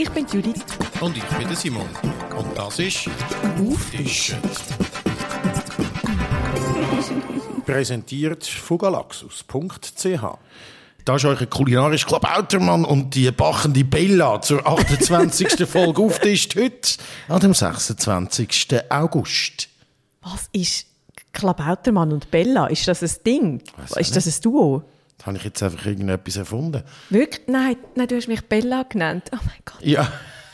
Ich bin Judith. Und ich bin der Simon. Und das ist «Auftischen». Präsentiert von galaxus.ch. Da ist euer kulinarischer Klabautermann und die bachende Bella zur 28. Folge «Auftischt» heute an dem 26. August. Was ist Klabautermann und Bella? Ist das ein Ding? Ist das ein Duo? Da habe ich jetzt einfach irgendetwas erfunden. Wirklich? Nein, du hast mich Bella genannt. Oh mein Gott. Ja.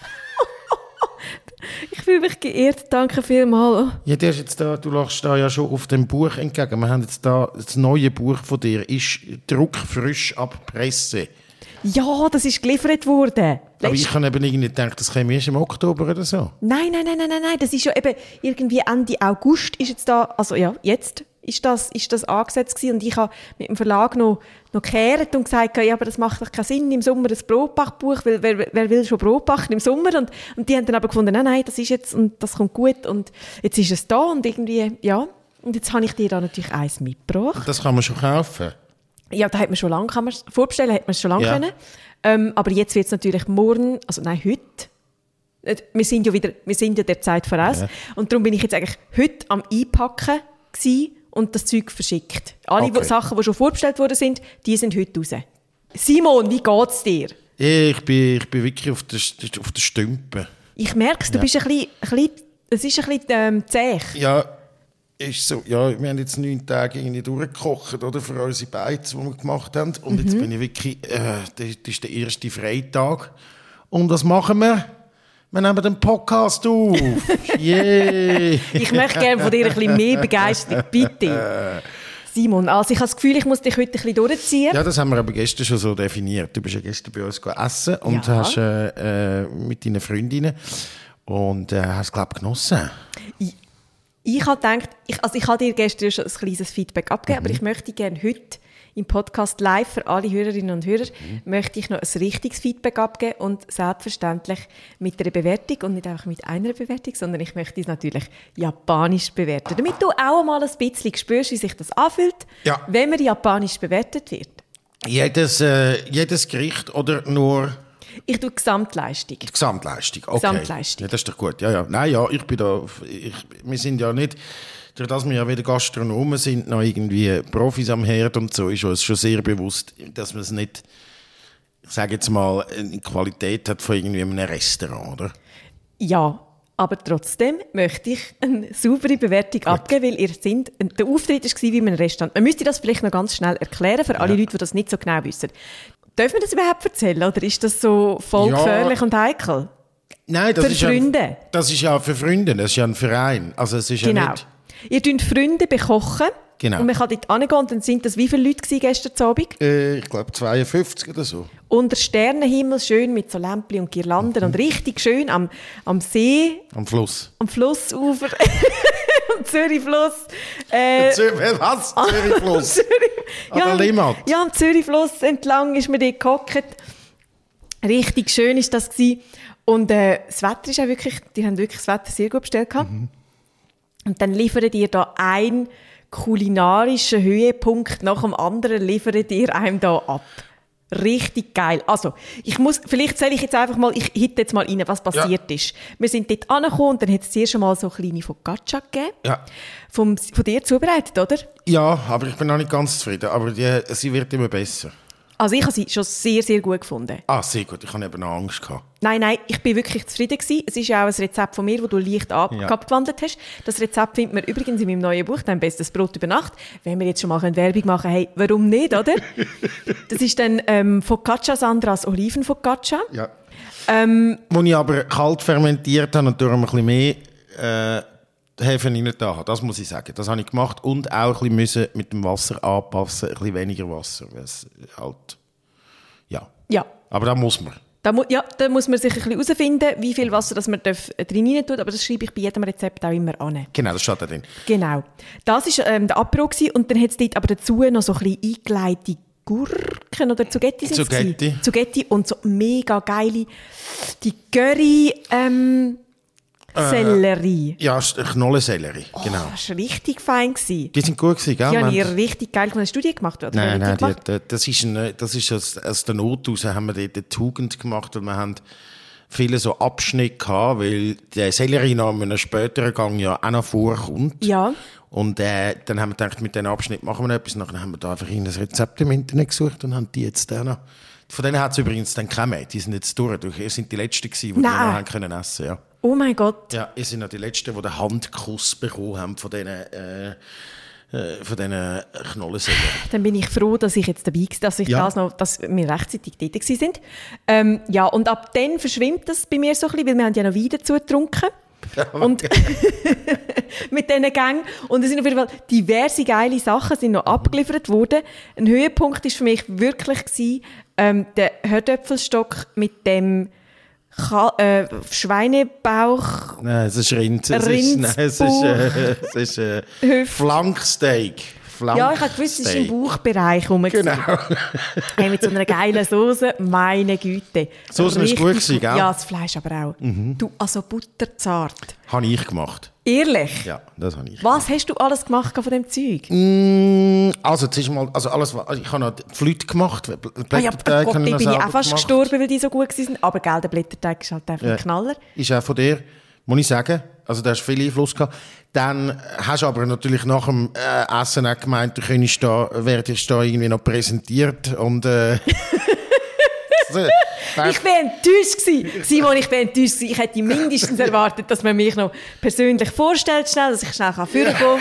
Ich fühle mich geehrt, danke vielmals. Ja, du lachst da ja schon auf dem Buch entgegen. Wir haben jetzt da das neue Buch von dir, ist druckfrisch ab Presse. Ja, das ist geliefert worden. Aber ich habe eben irgendwie gedacht, das käme erst im Oktober oder so. Nein, das ist ja eben irgendwie Ende August ist jetzt da, also ja, jetzt ist das angesetzt gewesen. Und ich habe mit dem Verlag noch gekehrt und gesagt, ja, aber das macht doch keinen Sinn im Sommer, das Brotbachbuch, weil wer will schon Brot backen im Sommer? Und die haben dann aber gefunden, nein, das ist jetzt und das kommt gut und jetzt ist es da und irgendwie, ja. Und jetzt habe ich dir da natürlich eins mitgebracht. Das kann man schon kaufen? Ja, da hat man schon lange, vorbestellen hat man es schon lange können. Aber jetzt wird es natürlich morgen, also nein, heute. Wir sind ja der Zeit voraus. Ja. Und darum bin ich jetzt eigentlich heute am Einpacken gewesen und das Zeug verschickt. Alle Sachen, die schon vorbestellt worden sind, die sind heute raus. Simon, wie geht's dir? Ich bin wirklich auf der Stümpe. Ich merke es, du bist es ist ein bisschen zäh. Ja, ist so. Ja, wir haben jetzt 9 Tage irgendwie durchgekocht, oder, für unsere Beiz, die wir gemacht haben. Und jetzt bin ich wirklich, das ist der erste Freitag. Und was machen wir? Wir nehmen den Podcast auf. Yeah. Ich möchte gerne von dir ein bisschen mehr Begeisterung, bitte. Simon, also ich habe das Gefühl, ich muss dich heute ein bisschen durchziehen. Ja, das haben wir aber gestern schon so definiert. Du bist ja gestern bei uns essen und hast mit deinen Freundinnen und hast, glaube ich, genossen. Ich habe gedacht, ich habe dir gestern schon ein kleines Feedback abgegeben, aber ich möchte gerne heute im Podcast live für alle Hörerinnen und Hörer möchte ich noch ein richtiges Feedback abgeben und selbstverständlich mit einer Bewertung und nicht einfach mit einer Bewertung, sondern ich möchte es natürlich japanisch bewerten, damit du auch mal ein bisschen spürst, wie sich das anfühlt, wenn man japanisch bewertet wird. Jedes Gericht oder nur... Ich tue Gesamtleistung. Die Gesamtleistung, okay. Gesamtleistung. Ja, das ist doch gut. Ja. Nein, ja, ich bin da... wir sind ja nicht... Durch das wir ja wieder Gastronomen sind, noch irgendwie Profis am Herd und so, ist uns schon sehr bewusst, dass man es nicht, ich sage jetzt mal, eine Qualität hat von irgendwie einem Restaurant, oder? Ja, aber trotzdem möchte ich eine saubere Bewertung abgeben, weil der Auftritt war wie in einem Restaurant. Man müsste das vielleicht noch ganz schnell erklären für alle Leute, die das nicht so genau wissen. Dürfen wir das überhaupt erzählen oder ist das so voll gefährlich und heikel? Nein, das für ist Freunde? Das ist ja für Freunde, das ist ja ein Verein. Also es ist ja nicht... Ihr könnt Freunde bekochen. Genau. Und man kann dort hingehen und dann sind das wie viele Leute gestern Abend? Ich glaube 52 oder so. Unter Sternenhimmel, schön mit so Lämpchen und Girlanden und richtig schön am See. Am Fluss. Am Flussufer. Am Zürichfluss. Was? Zürichfluss? An der Limmat? Ja, am Zürichfluss entlang ist man dort gehockt. Richtig schön war das gewesen. Und das Wetter ist auch wirklich, die haben wirklich das Wetter sehr gut bestellt gehabt. Und dann liefert ihr da einen kulinarischen Höhepunkt nach dem anderen, liefert ihr einem da ab. Richtig geil. Also, vielleicht erzähle ich jetzt einfach mal, ich hitte jetzt mal rein, was passiert ist. Wir sind dort angekommen und dann hat es zuerst schon mal so kleine Focaccia gegeben. Ja. Von dir zubereitet, oder? Ja, aber ich bin noch nicht ganz zufrieden. Aber sie wird immer besser. Also ich habe sie schon sehr, sehr gut gefunden. Ah, sehr gut. Ich hatte eben noch Angst gehabt. Nein, ich bin wirklich zufrieden gewesen. Es ist ja auch ein Rezept von mir, das du leicht abgewandelt hast. Das Rezept findet man übrigens in meinem neuen Buch, «Dein bestes Brot über Nacht». Wenn wir jetzt schon mal Werbung machen können, hey, warum nicht, oder? Das ist dann Focaccia Sandras Olivenfocaccia. Ja. Wo ich aber kalt fermentiert habe und darum ein bisschen mehr Hefe rein da habe. Das muss ich sagen. Das habe ich gemacht und auch ein bisschen mit dem Wasser anpassen, ein bisschen weniger Wasser. Halt, ja. Aber da muss man. Da muss man sich ein bisschen herausfinden, wie viel Wasser das man drin tut, aber das schreibe ich bei jedem Rezept auch immer an. Genau, das steht da drin. Genau. Das war der Apero und dann hat es dort aber dazu noch so ein bisschen eingelegte Gurken oder Zugetti sind es. Zugetti und so mega geile, die Curry Sellerie. Ja, Knollensellerie, genau. Das war richtig fein. Die sind gut gewesen, gell? Die haben ihr richtig geil gemacht. Hast du die gemacht? Oder nein, das ist aus der Not raus, haben wir dort eine Tugend gemacht, weil wir haben viele so Abschnitte gehabt, weil der Sellerie noch in einem späteren Gang ja auch noch vorkommt. Ja. Und dann haben wir gedacht, mit diesem Abschnitt machen wir noch etwas. Dann haben wir da einfach ein Rezept im Internet gesucht und haben die jetzt dann noch. Von denen hat es übrigens dann keine mehr. Die sind jetzt durch. Ihr sind die Letzten gewesen, die noch haben können essen. Ja. Oh mein Gott. Ja, ihr sind noch die Letzten, die den Handkuss bekommen haben von diesen Knollensellerie. Dann bin ich froh, dass ich jetzt dabei war, dass wir rechtzeitig dort waren. Ja, und ab dann verschwimmt das bei mir so ein bisschen, weil wir haben ja noch Wein dazu getrunken. Und mit diesen Gängen. Und es sind auf jeden Fall diverse geile Sachen sind noch abgeliefert worden. Ein Höhepunkt war für mich wirklich der Herdöpfelstock mit dem Schweinebauch. Nein, es ist Rind. Es ist Flanksteak. Ja, ich habe gewusst, es ist im Bauchbereich rum. Genau. Hey, mit so einer geilen Soße, meine Güte. Soße ist gut gewesen, gell? Ja, das Fleisch aber auch. Du, also butterzart. Habe ich gemacht. Ehrlich? Ja, das habe ich Was hast du alles gemacht von dem Zeug? Also, zuerst mal, alles, ich habe noch die Flüte gemacht. Ja, Gott, ich bin auch fast gestorben, weil die so gut waren. Aber gell, der Blätterteig ist halt einfach ein Knaller. Ist auch von dir, muss ich sagen. Also, da hast viel Einfluss gehabt. Dann hast du aber natürlich nach dem Essen auch gemeint, du könntest werdest da irgendwie noch präsentiert und ich war enttäuscht gewesen. Simon, ich war enttäuscht gewesen. Ich hätte mindestens erwartet, dass man mich noch persönlich vorstellt, schnell, dass ich schnell vorgehen kann.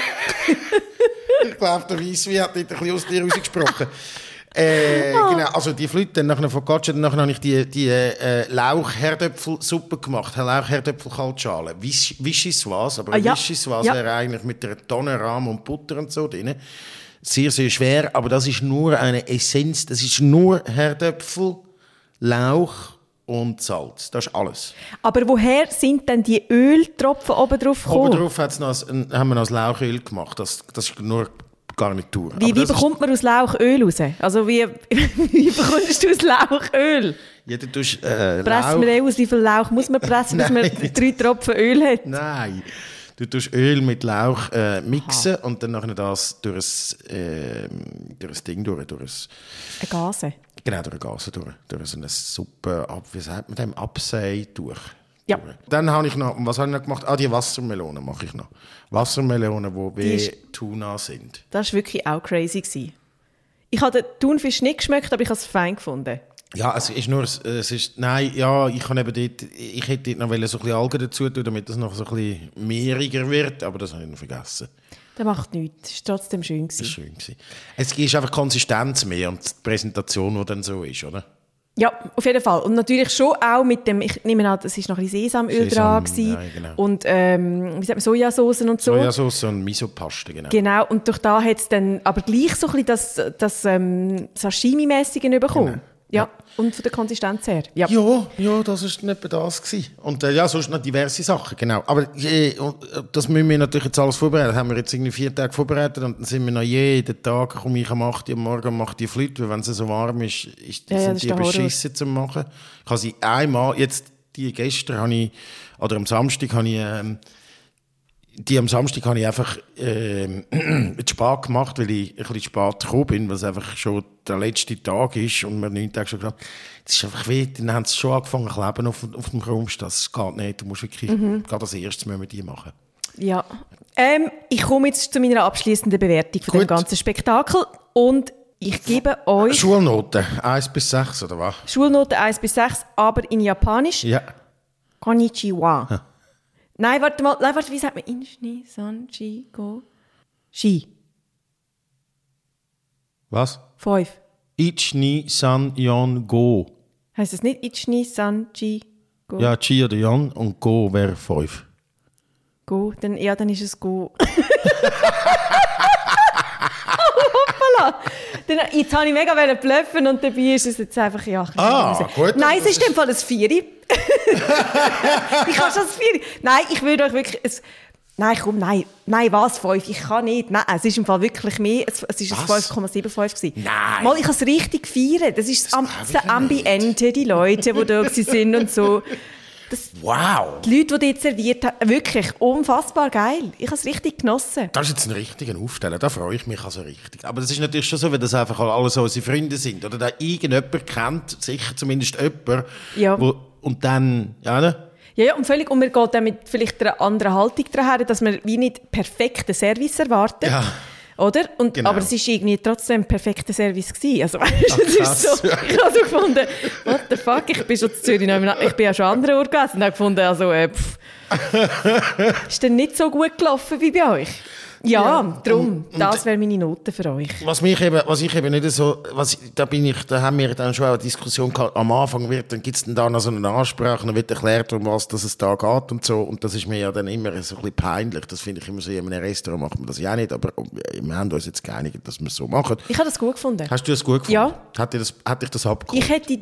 Ich glaube, der Weisswein hat nicht ein bisschen aus dir rausgesprochen. Genau, also die Flüte, dann nachher von Gotcha, dann habe ich die Lauch-Herdöpfelsuppe gemacht, Lauch-Herdöpfel-Kaltschale. Vichyssoise, aber Vichyssoise wäre eigentlich mit einer Tonne Rahm und Butter und so drin. Sehr, sehr schwer, aber das ist nur eine Essenz, das ist nur Herdöpfel, Lauch und Salz. Das ist alles. Aber woher sind denn die Öltropfen oben drauf gekommen? Oben drauf haben wir noch das Lauchöl gemacht, das ist nur Garnitur. Wie bekommt man aus Lauch Öl raus? Also wie bekommst du aus Lauch Öl? Ja, du tust, presst man den aus? Wie viel Lauch muss man pressen, dass man 3 Tropfen Öl hat? Nein. Du tust Öl mit Lauch mixen und dann nachher das durch ein Ding durch. Eine Gase? Genau, durch eine Gase durch so eine Suppe, wie sagt man dem, Absei durch. Ja. Dann habe ich noch, was habe ich noch gemacht? Die Wassermelonen mache ich noch. Wassermelonen, die wie Tuna sind. Das war wirklich auch crazy gewesen. Ich habe den Thunfisch nicht geschmeckt, aber ich habe es fein gefunden. Ja, es ist nur, nein, ja, ich hätte dort noch so ein bisschen Algen dazu tun, damit es noch so ein bisschen mehriger wird, aber das habe ich noch vergessen. Das macht nichts, es war trotzdem schön gewesen. Das war schön gewesen. Es ist einfach Konsistenz mehr und die Präsentation, die dann so ist, oder? Ja, auf jeden Fall. Und natürlich schon auch mit dem, ich nehme an, es war noch ein bisschen Sesamöl dran gewesen. Ja, genau. Und wie sagt man, Sojasauce und so. Sojasauce und Misopaste, genau. Genau, und durch da hat es dann aber gleich so ein bisschen das Sashimi-mäßige bekommen. Genau. Ja, und von der Konsistenz her. Ja, das war nicht etwa das gewesen. Und sonst noch diverse Sachen, genau. Aber das müssen wir natürlich jetzt alles vorbereiten. Das haben wir jetzt irgendwie 4 Tage vorbereitet und dann sind wir noch jeden Tag, komme ich am 8 Uhr am Morgen und mache die Flüte, weil wenn es so warm ist, sind die beschissen zu machen. Ich habe sie einmal, jetzt die gestern, am Samstag habe ich einfach mit spät gemacht, weil ich ein bisschen spät gekommen bin, weil es einfach schon der letzte Tag ist und wir 9 Tage schon gesagt, das ist einfach weh, dann haben sie schon angefangen zu kleben auf dem Chromst. Das geht nicht, du musst wirklich gerade als erstes mit die machen. Ja, ich komme jetzt zu meiner abschließenden Bewertung von dem ganzen Spektakel und ich gebe euch... Schulnoten, 1 bis 6 oder was? Schulnoten 1 bis 6, aber in Japanisch. Ja. Konnichiwa. Ja. Nein, warte, wie sagt man? Inshi, Sanji, Go. Shi. Was? 5. Ichi, San, Yon, Go. Heißt es nicht Ichi, Sanji, Go? Ja, Chi oder Yon und Go wäre 5. Go, dann ist es Go. Hoppala! Jetzt habe ich mega bluffen und dabei ist es jetzt einfach gut. Nein, es ist in dem Fall ein 4. Ich habe schon ein 4. Nein, ich würde euch wirklich... Nein, was, 5? Ich kann nicht. Nein, es ist im Fall wirklich mehr. Es ist ein 5,75 gewesen. Nein! Mal, ich habe es richtig gefeiert. Das ist das Ambiente, die Leute, die da sind und so. Wow! Die Leute, die dort serviert haben, wirklich unfassbar geil. Ich habe es richtig genossen. Das ist jetzt ein richtiger Aufsteller, da freue ich mich also richtig. Aber das ist natürlich schon so, wenn das einfach alle so unsere Freunde sind. Oder da irgendjemand kennt, sicher zumindest jemand, und dann, ja, ne? Ja, und völlig. Und man geht dann mit vielleicht einer anderen Haltung daher, dass man wie nicht perfekten Service erwartet. Ja. Oder? Und, genau. Aber es war irgendwie trotzdem ein perfekter Service gewesen. Also, weißt, es ist so, ich habe so gefunden, what the fuck, ich bin schon zu Zürich, ich bin ja schon an anderen Orten gewesen und habe gefunden, also, ist denn nicht so gut gelaufen wie bei euch? Ja, darum, das wäre meine Note für euch. Was ich eben nicht so, da haben wir dann schon eine Diskussion gehabt, am Anfang dann gibt es dann noch so eine Ansprache, dann wird erklärt, um was dass es da geht und so, und das ist mir ja dann immer so ein bisschen peinlich, das finde ich immer so, in einem Restaurant macht man das ja auch nicht, aber wir haben uns jetzt geeinigt, dass wir es so machen. Ich habe das gut gefunden. Hast du das gut gefunden? Ja. Hat dich das abgeholt?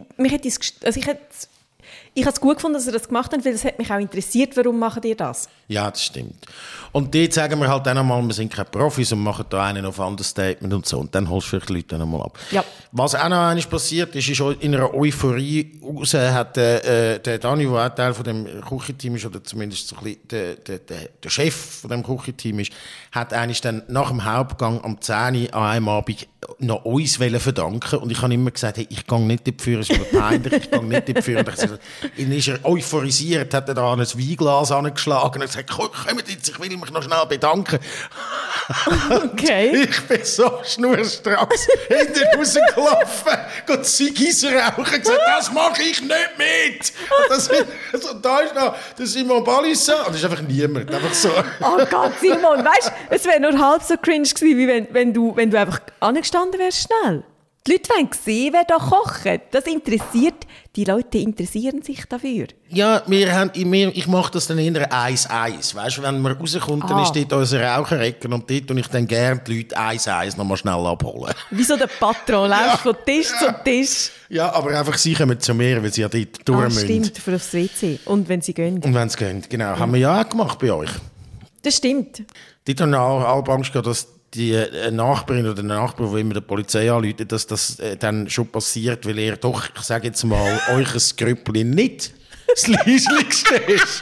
Ich habe es gut gefunden, dass ihr das gemacht habt, weil es hat mich auch interessiert, warum macht ihr das? Ja, das stimmt. Und dort sagen wir halt dann einmal, wir sind keine Profis und machen da einen auf Understatement und so. Und dann holst du vielleicht die Leute dann einmal ab. Ja. Was auch noch einmal passiert ist in einer Euphorie raus hat der Dani, der auch Teil von dem Küchenteam ist, oder zumindest so ein bisschen der Chef von dem Küchenteam ist, hat eigentlich dann nach dem Hauptgang am 10 Uhr an einem Abend noch uns verdanken. Und ich habe immer gesagt, hey, ich gehe nicht in die Führung, es ist mir peinlich, ich gehe nicht in die Führung. Dann ist er euphorisiert, hat er da ein Weinglas angeschlagen und gesagt, kommt jetzt, ich will mich noch schnell bedanken. Okay. Ich bin so schnurstracks hinten rausgelaufen, geht Ziggis rauchen und gesagt, das mache ich nicht mit. Und da ist noch der Simon Balissa und das ist einfach niemand. Einfach so. Oh Gott, Simon, weißt du, es wäre nur halb so cringe gewesen, wie wenn du einfach angestanden wärst schnell. Die Leute wollen sehen, wer da kocht. Das interessiert, die Leute interessieren sich dafür. Ja, ich mache das dann in einer 1-1. Weißt du, wenn man rauskommt, dann ist dort unser Raucherecke und dort tue ich dann gerne die Leute 1-1 nochmal schnell abholen. Wie so der Patron, läufst von Tisch zu Tisch. Ja, aber einfach sie kommen zu mir, weil sie ja dort durch müssen. Stimmt, für aufs WC. Und wenn sie gehen. Und wenn sie gehen, genau. Haben wir ja auch gemacht bei euch. Das stimmt. Dort haben wir auch Angst gehabt, dass die Nachbarin oder der Nachbar, der immer der Polizei anruft, dass das dann schon passiert, weil ihr doch, ich sage jetzt mal, euch ein Grüppchen nicht das Leislichste ist.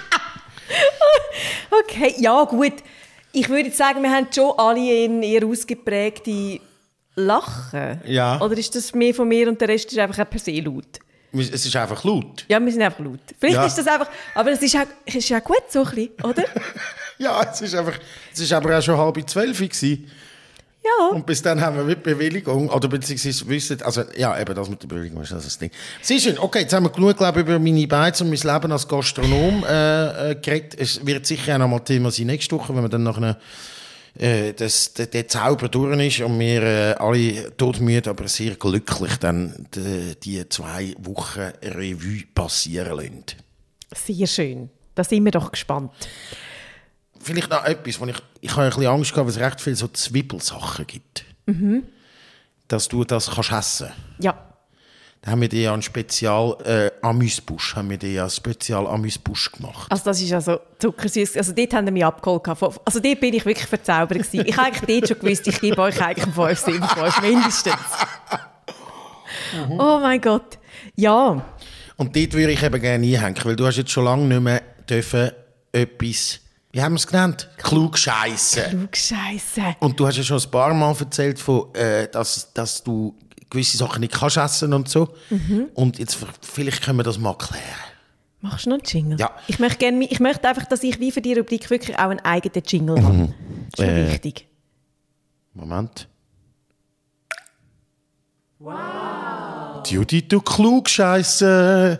Okay, ja gut. Ich würde sagen, wir haben schon alle in eher ausgeprägte Lachen. Ja. Oder ist das mehr von mir und der Rest ist einfach per se laut? Es ist einfach laut. Ja, wir sind einfach laut. Vielleicht ist das einfach, aber es ist ja gut so ein bisschen, oder? Ja, es ist aber auch schon 11:30 gewesen. Ja. Und bis dann haben wir mit Bewilligung, oder beziehungsweise wissen, also ja, eben das mit der Bewilligung ist das Ding. Sehr schön, okay, jetzt haben wir genug, glaube ich, über meine Beiz und mein Leben als Gastronom geredet. Es wird sicher auch noch mal Thema sein nächste Woche, wenn wir dann nachher der Zauber durch ist und wir alle todmüde, aber sehr glücklich dann die 2 Wochen Revue passieren lassen. Sehr schön, da sind wir doch gespannt. Vielleicht noch etwas, wo ich habe ein bisschen Angst gehabt, weil es recht viele so Zwiebelsachen gibt. Mhm. Dass du das kannst essen. Ja. Da haben wir dir ja einen Spezial-Amüsbusch gemacht. Also das ist also zuckersüß. Also dort haben wir mich abgeholt. Also dort bin ich wirklich verzaubert gewesen. Ich habe eigentlich dort schon gewusst, ich gebe euch eigentlich einen 5/7 mindestens. Mhm. Oh mein Gott. Ja. Und dort würde ich eben gerne einhängen, weil du hast jetzt schon lange nicht mehr etwas... Wie haben wir es genannt? Klugscheisse. Klugscheisse. Und du hast ja schon ein paar Mal erzählt, dass du gewisse Sachen nicht kannst essen und so. Mhm. Und jetzt vielleicht können wir das mal klären. Machst du noch einen Jingle? Ja. Ich möchte einfach, dass ich wie für die Rubrik wirklich auch einen eigenen Jingle habe. Das ist schon wichtig. Moment. Wow. Judy, du Klugscheisse.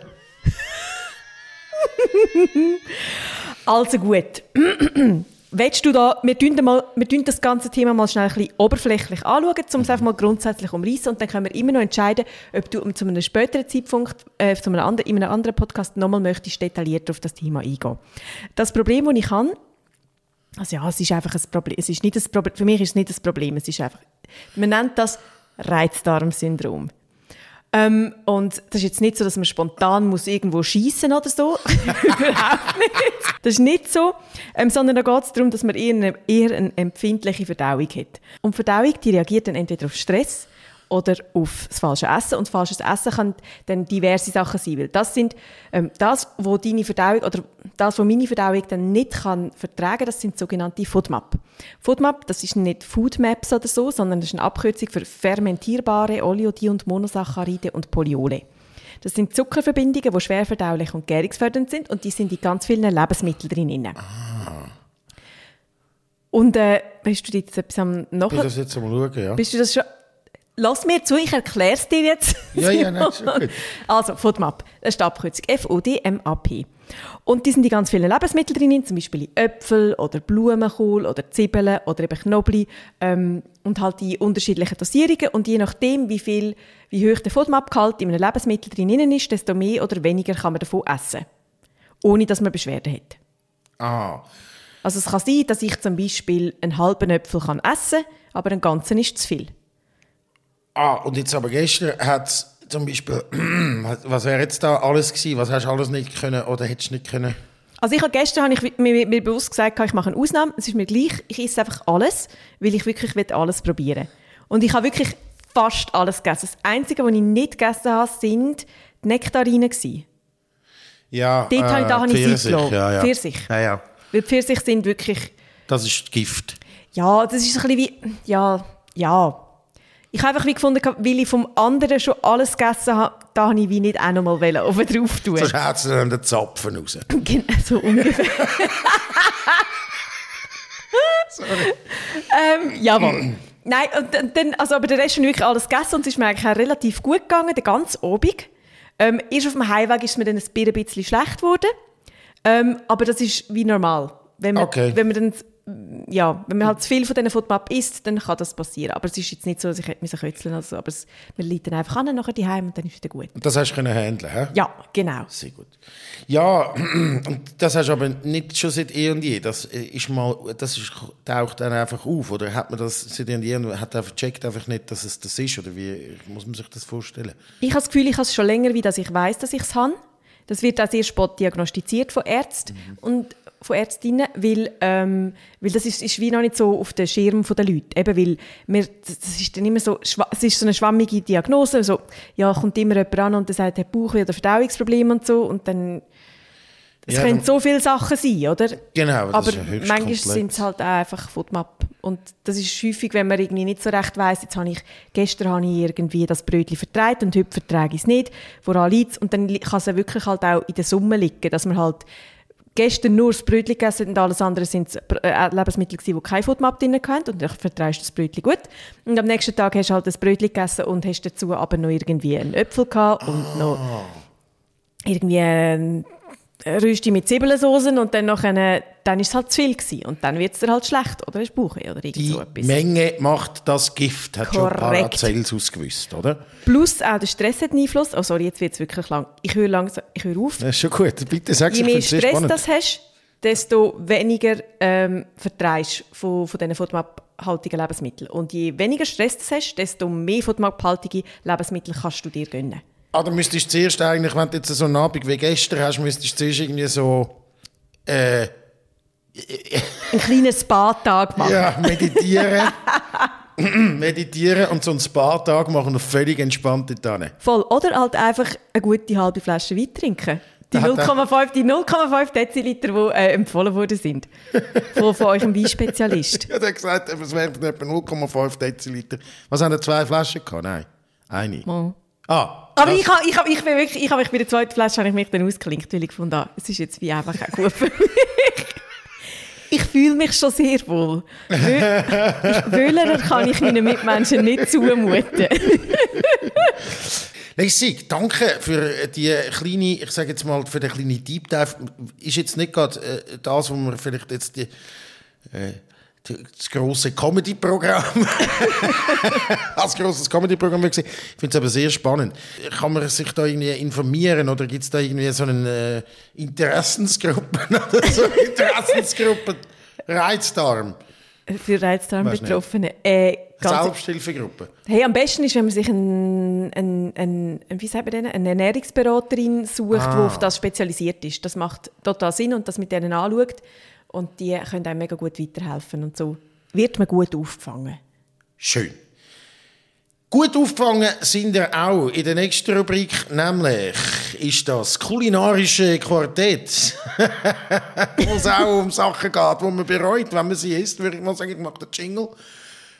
Also gut. Willst du da, wir tun das ganze Thema mal schnell ein bisschen oberflächlich anschauen, um es einfach mal grundsätzlich umreißen und dann können wir immer noch entscheiden, ob du zu einem späteren Zeitpunkt in einem anderen Podcast nochmal möchtest detailliert auf das Thema eingehen. Das Problem, das ich habe, also ja, es ist einfach ein Problem, es ist nicht ein Problem, für mich ist es nicht ein Problem, es ist einfach, man nennt das Reizdarmsyndrom. Und das ist jetzt nicht so, dass man spontan muss irgendwo schiessen oder so. Überhaupt nicht. Das ist nicht so. Sondern da geht es darum, dass man eher eine empfindliche Verdauung hat. Und Verdauung, die reagiert dann entweder auf Stress oder auf das falsche Essen. Und falsches Essen kann dann diverse Sachen sein. Weil das sind das, wo deine Verdauung oder das, was meine Verdauung dann nicht kann vertragen, das sind sogenannte FODMAP. FODMAP, das ist nicht Foodmaps oder so, sondern das ist eine Abkürzung für fermentierbare Oleodie- und Monosaccharide und Polyole. Das sind Zuckerverbindungen, die schwer verdaulich und gärungsfördernd sind und die sind in ganz vielen Lebensmitteln drin. Und hast du jetzt etwas am noch? Ich will das jetzt mal schauen, ja. Bist du das schon? Lass mir zu, ich erkläre es dir jetzt. Ja, nein, schon gut. Also, FODMAP, das ist die Abkürzung FODMAP. Und die sind in ganz vielen Lebensmitteln drin, zum Beispiel in Äpfel oder Blumenkohl oder Zwiebeln oder eben Knoblauch und halt in unterschiedlichen Dosierungen. Und je nachdem, wie hoch der FODMAP-Gehalt in einem Lebensmittel drin ist, desto mehr oder weniger kann man davon essen, ohne dass man Beschwerden hat. Also es kann sein, dass ich zum Beispiel einen halben Äpfel essen kann, aber einen ganzen ist zu viel. Und jetzt aber gestern hat es zum Beispiel, was wäre jetzt da alles gewesen? Was hast du alles nicht können oder hättest du nicht können? Also gestern habe ich mir bewusst gesagt, ich mache eine Ausnahme. Es ist mir gleich, ich esse einfach alles, weil ich wirklich alles probieren will. Und ich habe wirklich fast alles gegessen. Das Einzige, was ich nicht gegessen habe, sind die Nektarinen gewesen. Ja, dort habe ich Zeit gelassen. Ja. Pfirsich. Ja. Weil Pfirsich sind wirklich... Das ist Gift. Ja, das ist ein bisschen wie... Ja. Ich habe einfach gefunden, weil ich vom anderen schon alles gegessen habe, da habe ich wie nicht auch noch mal oben drauf tun. Sonst hättest du dann den Zapfen raus. Genau, so ungefähr. Sorry. Jawohl. Nein, und dann, also, aber der Rest ist wirklich alles gegessen und es ist mir eigentlich auch relativ gut gegangen, den ganzen Abend. Erst auf dem Heimweg ist es mir dann ein bisschen schlecht geworden. Aber das ist wie normal. Wenn man halt zu viel von diesen FODMAP isst, dann kann das passieren. Aber es ist jetzt nicht so, dass ich kötzeln musste. Also, aber man liegt dann einfach an, nachher daheim und dann ist es wieder gut. Und das hast du handeln, hä? Ja, genau. Sehr gut. Ja, und das hast du aber nicht schon seit eh und je. Taucht dann einfach auf, oder hat man das seit eh und je und hat einfach checkt einfach nicht, dass es das ist, oder wie muss man sich das vorstellen? Ich habe das Gefühl, ich habe es schon länger, wie dass ich weiss, dass ich es habe. Das wird auch sehr spät diagnostiziert von Ärzten und von Ärztinnen, weil das ist wie noch nicht so auf dem Schirm der Leute. Eben, weil das ist dann immer so, es ist so eine schwammige Diagnose, so, ja, kommt immer jemand an und der sagt, er hat Bauchweh oder Verdauungsprobleme und so, und dann, es können so viele Sachen sein, oder? Genau, das aber ist ja höchst manchmal sind es halt auch einfach FODMAP. Und das ist häufig, wenn man irgendwie nicht so recht weiss, gestern habe ich irgendwie das Brötchen vertragen und heute vertrage ich es nicht, woran liegt es? Und dann kann es ja wirklich halt auch in der Summe liegen, dass man halt gestern nur das Brötchen gegessen und alles andere sind Lebensmittel gewesen, die kein FODMAP drin hatten und dann verträgst du das Brötchen gut. Und am nächsten Tag hast du halt das Brötchen gegessen und hast dazu aber noch irgendwie einen Äpfel gehabt und noch irgendwie Rösti mit Zwiebelsoßen und dann ist es halt zu viel gewesen. Und dann wird es dir halt schlecht, oder? Hast du Bauchweh oder irgend so etwas. Die Menge macht das Gift, hat schon Paracelsus gewusst, oder? Plus auch der Stress hat einen Einfluss. Oh sorry, jetzt wird es wirklich lang. Ich höre auf. Das ist schon gut, bitte sag's. Je mehr Stress du hast, desto weniger vertreibst von diesen FODMAP-haltigen Lebensmitteln. Und je weniger Stress du hast, desto mehr FODMAP-haltige Lebensmittel kannst du dir gönnen. Da müsstest du zuerst eigentlich, wenn du jetzt so einen Abend wie gestern hast, müsstest du zuerst irgendwie so... einen kleinen Spa-Tag machen. Ja, meditieren und so einen Spa-Tag machen und völlig entspannt dort. Voll. Oder halt einfach eine gute halbe Flasche Wein trinken. Die 0,5 Deziliter, die empfohlen worden sind. Von eurem Weinspezialist. Ja, der hat gesagt, es wären etwa 0,5 Deziliter. Was haben 2 Flaschen gehabt? Nein, eine. Oh. Aber ich habe mich bei der zweiten Flasche dann ausgeklinkt, weil ich fand, es ist jetzt wie einfach auch gut für mich. Ich fühle mich schon sehr wohl. Wöhlerer kann ich meinen Mitmenschen nicht zumuten. Lässig, danke für die kleine, ich sage jetzt mal, für den kleinen Deep Dive. Ist jetzt nicht gerade das, wo wir vielleicht jetzt das grosse Comedy-Programm als grosses Comedy-Programm gesehen. Ich finde es aber sehr spannend. Kann man sich da irgendwie informieren oder gibt es da irgendwie so eine Interessensgruppe oder so Interessensgruppe Reizdarm? Für Reizdarm-Betroffene? Selbsthilfegruppe. Hey, am besten ist, wenn man sich eine Ernährungsberaterin sucht, die auf das spezialisiert ist. Das macht total Sinn und das mit denen anschaut. Und die können einem mega gut weiterhelfen. Und so wird man gut aufgefangen. Schön. Gut aufgefangen sind wir auch in der nächsten Rubrik, nämlich ist das kulinarische Quartett, wo es auch um Sachen geht, die man bereut, wenn man sie isst. Würde ich mal sagen, ich mache den Jingle.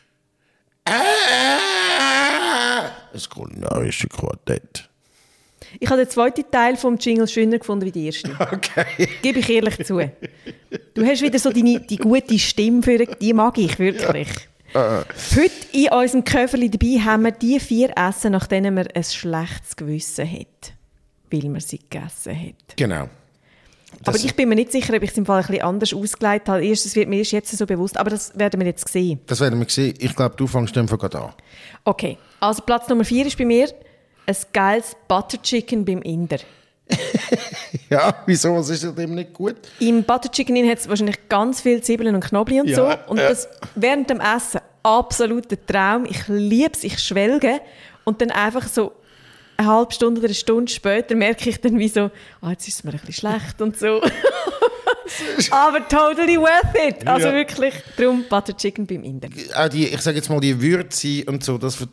Das kulinarische Quartett. Ich habe den zweiten Teil vom Jingle schöner gefunden wie die erste. Okay. Gebe ich ehrlich zu. Du hast wieder so die gute Stimme, die mag ich wirklich. Heute in unserem Köfferli dabei haben wir die 4 Essen, nach denen man ein schlechtes Gewissen hat, weil man sie gegessen hat. Genau. Aber ich bin mir nicht sicher, ob ich es im Fall ein bisschen anders ausgelegt habe. Das wird mir jetzt so bewusst, aber das werden wir jetzt sehen. Das werden wir sehen. Ich glaube, du fängst dann von gerade an. Okay, also Platz Nummer 4 ist bei mir ein geiles Butter Chicken beim Inder. Ja, wieso? Was ist dem nicht gut? Im Butter Chicken hat es wahrscheinlich ganz viel Zwiebeln und Knoblauch und so. Und das während dem Essen absoluter Traum. Ich liebe es, ich schwelge. Und dann einfach so eine halbe Stunde oder eine Stunde später merke ich dann wie so, jetzt ist es mir ein bisschen schlecht und so. Aber totally worth it. Also wirklich, darum Butter Chicken beim Inder. Auch ich sage jetzt mal, die Würze und so, das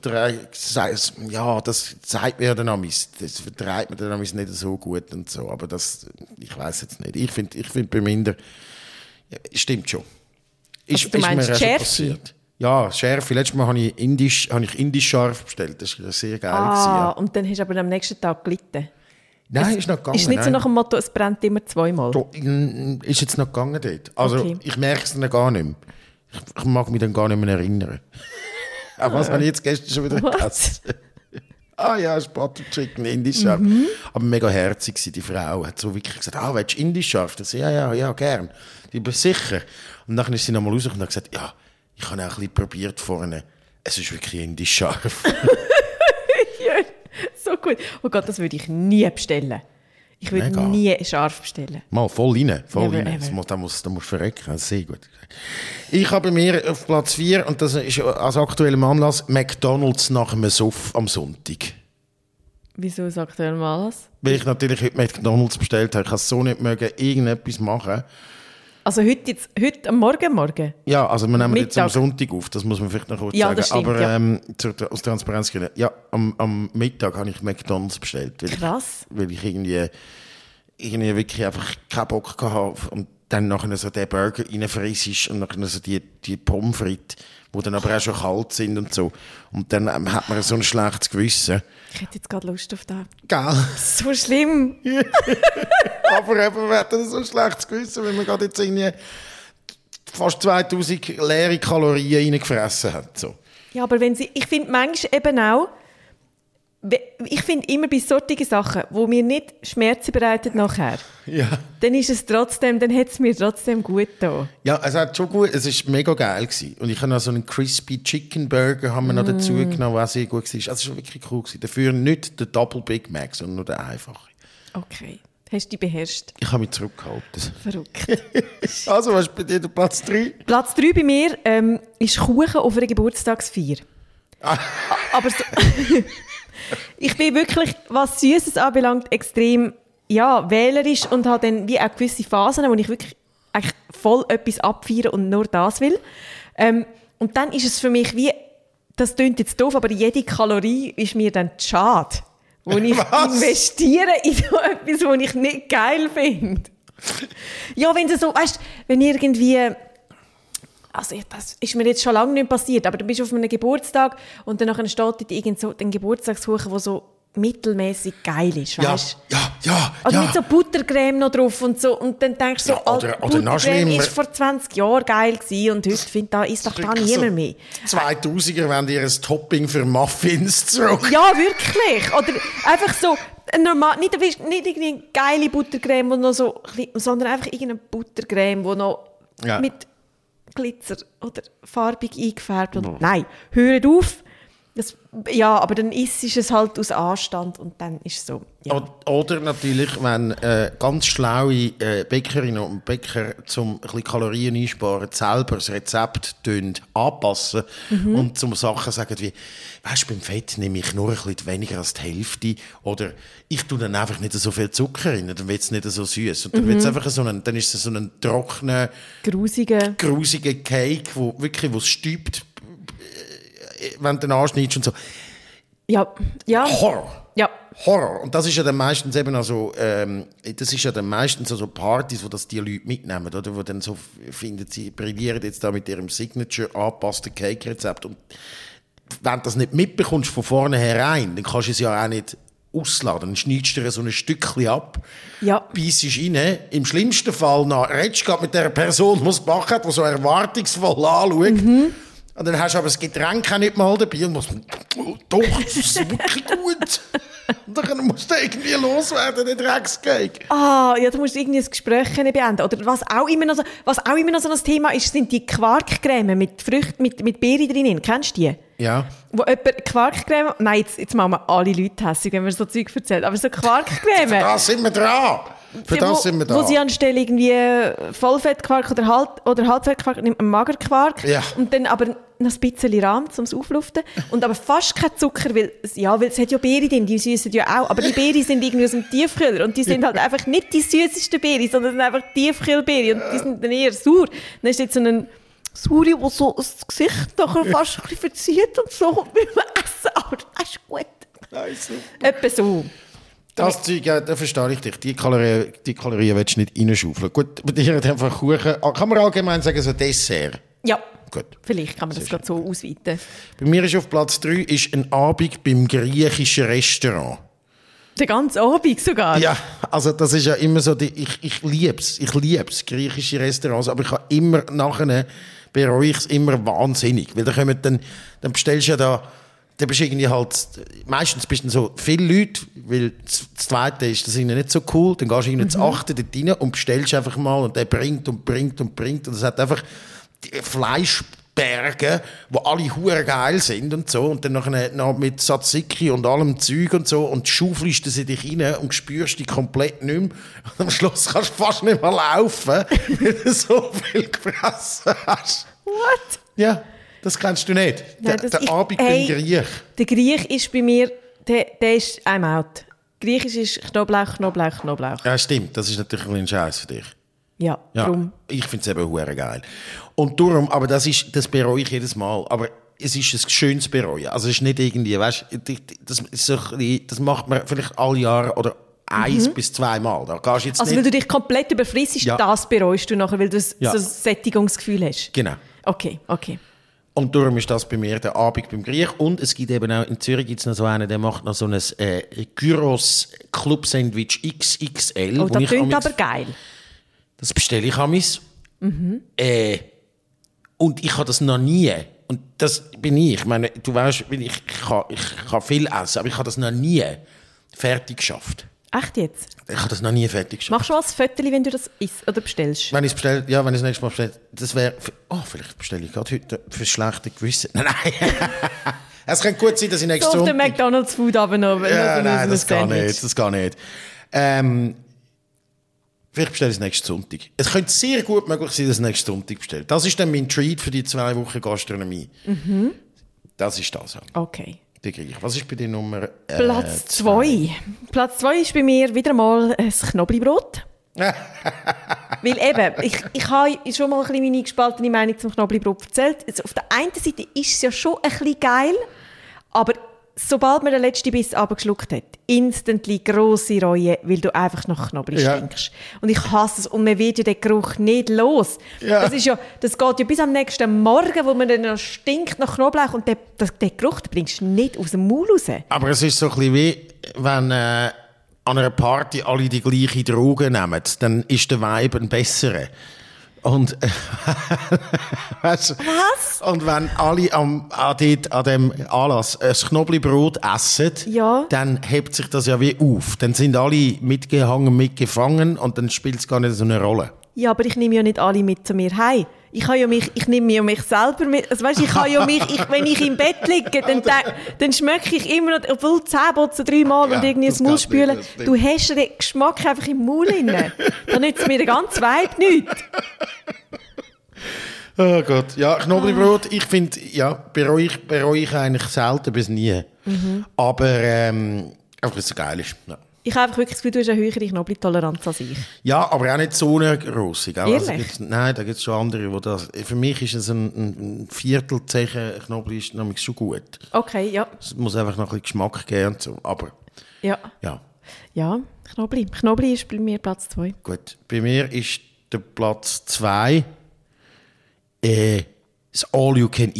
zeigt mir dann das vertreibt mir dann nicht so gut und so. Aber das, ich weiß jetzt nicht. Ich finde beim Inder, stimmt schon. Also du meinst mir Schärfe? Passiert. Ja, Schärfe. Letztes Mal habe ich indisch scharf bestellt. Das war sehr geil. Und dann hast du aber am nächsten Tag gelitten. Nein, ist noch gegangen. Ist nicht so nach dem Motto, es brennt immer zweimal? Ist jetzt noch gegangen dort. Also, okay. Ich merke es dann gar nicht mehr. Ich mag mich dann gar nicht mehr erinnern. Aber was habe ich jetzt gestern schon wieder gegessen? Ja, es ist Butter Chicken, indisch scharf. Aber mega herzig war die Frau. Hat so wirklich gesagt, willst du indisch scharf? Ich so, ja, gern. Ich bin sicher. Und dann ist sie nochmal raus und hat gesagt, ja, ich habe auch ein bisschen probiert vorne. Es ist wirklich indisch scharf. Ja, so gut. Oh Gott, das würde ich nie bestellen. Ich würde nie scharf bestellen. Mal, voll rein. Da musst du verrecken. Sehr gut. Ich habe bei mir auf Platz 4, und das ist als aktuellem Anlass, McDonald's nach einem Suff am Sonntag. Wieso sagt er mal das? Weil ich natürlich heute McDonald's bestellt habe. Ich kann es so nicht mögen, irgendetwas machen. Also heute am Morgen? Ja, also wir nehmen jetzt am Sonntag auf, das muss man vielleicht noch kurz sagen. Das stimmt, aber aus Transparenzgründen, ja, am Mittag habe ich McDonald's bestellt. Krass. Weil ich irgendwie wirklich einfach keinen Bock hatte und dann nachher so den Burger reinfrissst und nachher so die Pommes frites, die dann aber auch schon kalt sind und so. Und dann hat man so ein schlechtes Gewissen. Ich hätte jetzt gerade Lust auf das. Gell? So schlimm. Aber eben, man hat dann so ein schlechtes Gewissen, wenn man gerade jetzt irgendwie fast 2000 leere Kalorien reingefressen hat. So. Ja, aber ich finde manchmal eben auch, ich finde immer bei solchen Sachen, die mir nicht Schmerzen bereiten nachher, dann ist es trotzdem, dann hat es mir trotzdem gut getan. Ja, es hat schon gut, es war mega geil gewesen. Und ich habe noch so einen Crispy Chicken Burger haben wir noch dazu genommen, was sehr gut war. Also es war wirklich cool gewesen. Dafür nicht der Double Big Mac, sondern nur der einfache. Okay. Hast du dich beherrscht? Ich habe mich zurückgehalten. Verrückt. Also, was ist bei dir der Platz 3? Platz 3 bei mir ist Kuchen auf einer Geburtstagsfeier. Aber so... Ich bin wirklich, was Süßes anbelangt, extrem wählerisch und habe dann wie auch gewisse Phasen, wo ich wirklich eigentlich voll etwas abfeiere und nur das will. Und dann ist es für mich wie, das klingt jetzt doof, aber jede Kalorie ist mir dann zu schade, wo ich investiere in so etwas, was ich nicht geil finde. Ja, wenn du so, weißt, wenn irgendwie... Also das ist mir jetzt schon lange nicht passiert, aber du bist auf einem Geburtstag und dann steht dort irgend so ein Geburtstagskuchen, der so mittelmäßig geil ist, weißt? Ja. Oder mit so Buttercreme noch drauf und so. Und dann denkst du so, Buttercreme war vor 20 Jahren geil gewesen und heute findet ist doch da niemand mehr. 2000er wollen dir ein Topping für Muffins zurück. Ja, wirklich. Oder einfach so normal, nicht irgendeine geile Buttercreme, wo noch so, sondern einfach irgendeine Buttercreme, die noch mit Glitzer oder farbig eingefärbt. Und nein, hört auf. Aber dann isst es halt aus Anstand und dann ist es so. Ja. Oder natürlich, wenn ganz schlaue Bäckerinnen und Bäcker zum ein bisschen Kalorien einsparen, selber das Rezept anpassen und zum Sachen sagen wie, weißt du, beim Fett nehme ich nur ein bisschen weniger als die Hälfte oder ich tue dann einfach nicht so viel Zucker rein, dann wird es nicht so süß und dann wird's einfach dann ist es so ein trockener, grusiger Cake, wo es stübt, wenn du den anschneidest und so. Ja. Horror. Ja. Horror. Und das ist ja dann meistens eben also, so Partys, wo das die Leute mitnehmen, oder? Wo dann so finden, sie brillieren jetzt da mit ihrem Signature angepassten Cake-Rezept. Und wenn du das nicht mitbekommst von vornherein, dann kannst du es ja auch nicht ausladen. Dann schneidest du dir so ein Stückchen ab, beißt rein. Im schlimmsten Fall redest du mit der Person, die es gemacht hat, die so erwartungsvoll anschaut. Und dann hast du aber das Getränk auch nicht mal dabei und musst, doch, das ist wirklich gut. Und dann musst du irgendwie loswerden, den Dreckscake. Ja, du musst irgendwie das Gespräch beenden. Oder was auch immer noch so ein Thema ist, sind die Quarkcreme mit Früchten, mit Beeren drin. Kennst du die? Ja. Wo jemand Quarkcreme... Nein, jetzt machen wir alle Leute hässlich, wenn wir so Zeug erzählen. Aber so Quarkcreme... Da sind wir dran. Für das sind wir da. Wo sie anstelle irgendwie Vollfettquark oder Halbfettquark, nimmt man Magerquark. Ja. Und dann aber noch ein bisschen Rahm, um es aufluften. Und aber fast kein Zucker, weil es hat ja Beeren drin, die süßen ja auch. Aber die Beeren sind irgendwie aus dem Tiefkühler. Und die sind halt einfach nicht die süßesten Beeren, sondern sind einfach Tiefkühlbeeren. Und die sind dann eher sauer. Dann ist jetzt so ein Suri, der so das Gesicht nachher fast ein bisschen verzieht und so will man essen. Aber das ist gut. Nice. Etwa so. Das Zeug, da verstehe ich dich. Die Kalorien willst du nicht reinschaufeln. Gut, bei dir hat einfach Kuchen. Kann man allgemein sagen, so Dessert? Ja. Gut. Vielleicht kann man das gerade so ausweiten. Bei mir ist auf Platz 3 ist ein Abend beim griechischen Restaurant. Den ganzen Abend sogar? Ja, also das ist ja immer so, ich lieb's, griechische Restaurants, aber ich habe immer nachher, bereue ich es immer wahnsinnig, weil dann bestellst du ja dann bist du irgendwie halt, meistens bist du so viele Leute, weil das Zweite ist das ihnen nicht so cool, dann gehst du ihnen das Achte dort rein und bestellst einfach mal und der bringt und es hat einfach Fleischberge, wo alle hure geil sind und so und dann noch mit Tzatziki und allem Zeug und so und schaufelst du sie dich rein und spürst die komplett nicht mehr und am Schluss kannst du fast nicht mehr laufen, weil du so viel gefressen hast. What? Ja. Das kennst du nicht. Nein, der Abend beim Griech. Der Griech ist bei mir, der ist I'm out. Griechisch ist Knoblauch. Ja, stimmt. Das ist natürlich ein Scheiß für dich. Ja, darum. Ich finde es eben hure geil. Und darum, aber das bereue ich jedes Mal. Aber es ist ein schönes Bereuen. Also es ist nicht irgendwie, weißt du, das macht man vielleicht alle Jahre oder 1 bis 2 Mal. Da gehst jetzt also nicht, weil du dich komplett überfrissst, das bereust du nachher, weil du so ein Sättigungsgefühl hast? Genau. Okay. Und darum ist das bei mir der Abend beim Griech. Und es gibt eben auch, in Zürich gibt es noch so einen, der macht noch so ein Gyros Club Sandwich XXL. Oh, das klingt aber geil. Das bestelle ich amis. Und ich habe das noch nie. Und das bin ich. Ich meine, du weißt, ich kann viel essen, aber ich habe das noch nie fertig geschafft. Echt jetzt? Ich habe das noch nie fertig geschafft. Machst du was Fotos, wenn du das isst oder bestellst? Wenn ich es das nächste Mal bestelle, das wäre... vielleicht bestelle ich gerade heute fürs schlechte Gewissen. Nein. Es könnte gut sein, dass ich nächstes Sonntag... So auf den McDonald's Food abgenommen. Ja, nein, das geht nicht. Vielleicht bestelle ich es nächsten Sonntag. Es könnte sehr gut möglich sein, dass ich nächsten Sonntag bestelle. Das ist dann mein Treat für die 2 Wochen Gastronomie. Das ist das. Okay. Was ist bei dir Nummer Platz 2. Platz 2 ist bei mir wieder mal ein Knoblauchbrot. Weil eben, ich habe schon mal ein bisschen meine gespaltene Meinung zum Knoblauchbrot erzählt. Also auf der einen Seite ist es ja schon ein bisschen geil, aber sobald man den letzten Biss runtergeschluckt hat, instantly grosse Reue, weil du einfach nach Knoblauch stinkst. Und ich hasse es. Und man wird ja den Geruch nicht los. Ja. Das geht ja bis am nächsten Morgen, wo man dann noch stinkt nach Knoblauch. Und den Geruch den bringst du nicht aus dem Maul raus. Aber es ist so ein bisschen wie, wenn an einer Party alle die gleiche Droge nehmen, dann ist der Vibe ein besserer. Und, weißt, was? Und wenn alle an dem Anlass ein Knoblauchbrot essen, dann hebt sich das ja wie auf. Dann sind alle mitgehangen, mitgefangen und dann spielt es gar nicht so eine Rolle. Ja, aber ich nehme ja nicht alle mit zu mir heim. Ich nehme ja mich selber mit. Also weißt, wenn ich im Bett liege, dann schmecke ich immer noch, obwohl 10 Botzen 3 Mal und irgendwie das Maul spülen. Du hast den Geschmack einfach im Maul drin. Dann nützt mir der ganze Vibe nichts. Oh Gott. Ja, Knoblauchbrot, ich finde, bereue ich eigentlich selten bis nie. Aber weil es so geil ist. Ja. Ich habe einfach wirklich das Gefühl, du hast eine höhere Knoblauchtoleranz als ich. Ja, aber auch nicht so eine grosse. Also nein, da gibt es schon andere, die das... Für mich ist es ein Viertelzechen Knoblauch ist nämlich schon gut. Okay, ja. Es muss einfach noch ein bisschen Geschmack geben und so, aber... Ja, Knoblauch. Knoblauch ist bei mir Platz 2. Gut, bei mir ist der Platz 2 das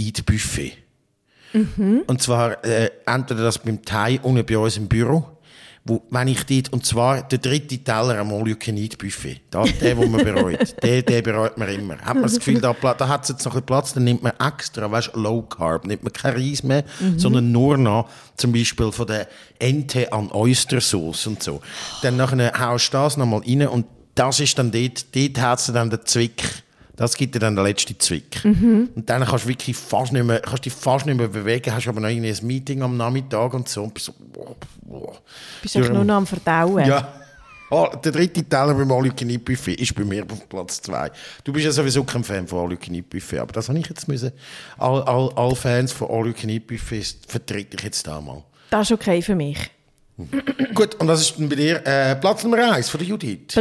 All-You-Can-Eat-Buffet. Und zwar entweder das beim Thai unten bei uns im Büro wenn ich dort, und zwar der 3. Teller am All-You-Can-Eat-Buffet, der man bereut, der bereut man immer. Hat man das Gefühl, da hat es jetzt noch ein bisschen Platz, dann nimmt man extra, weißt, Low Carb, nimmt man kein Reis mehr, sondern nur noch zum Beispiel von der Ente an Oystersauce und so. Dann nachher haust du das nochmal rein und das ist dann dort hat du dann den Zwick. Das gibt dir dann den letzten Zwick. Und dann kannst du wirklich dich fast nicht mehr bewegen, hast aber noch irgendwie ein Meeting am Nachmittag und so. Und so bist du nur noch am Verdauen? Ja. Oh, der 3. Teller beim All-You-Can-Eat-Buffet ist bei mir auf Platz 2. Du bist ja sowieso kein Fan von All-You-Can-Eat-Buffet, aber das habe ich jetzt müssen. Alle Fans von All-You-Can-Eat-Buffets vertrete ich jetzt da mal. Das ist okay für mich. Gut, und was ist denn bei dir Platz Nummer 1 von der Judith?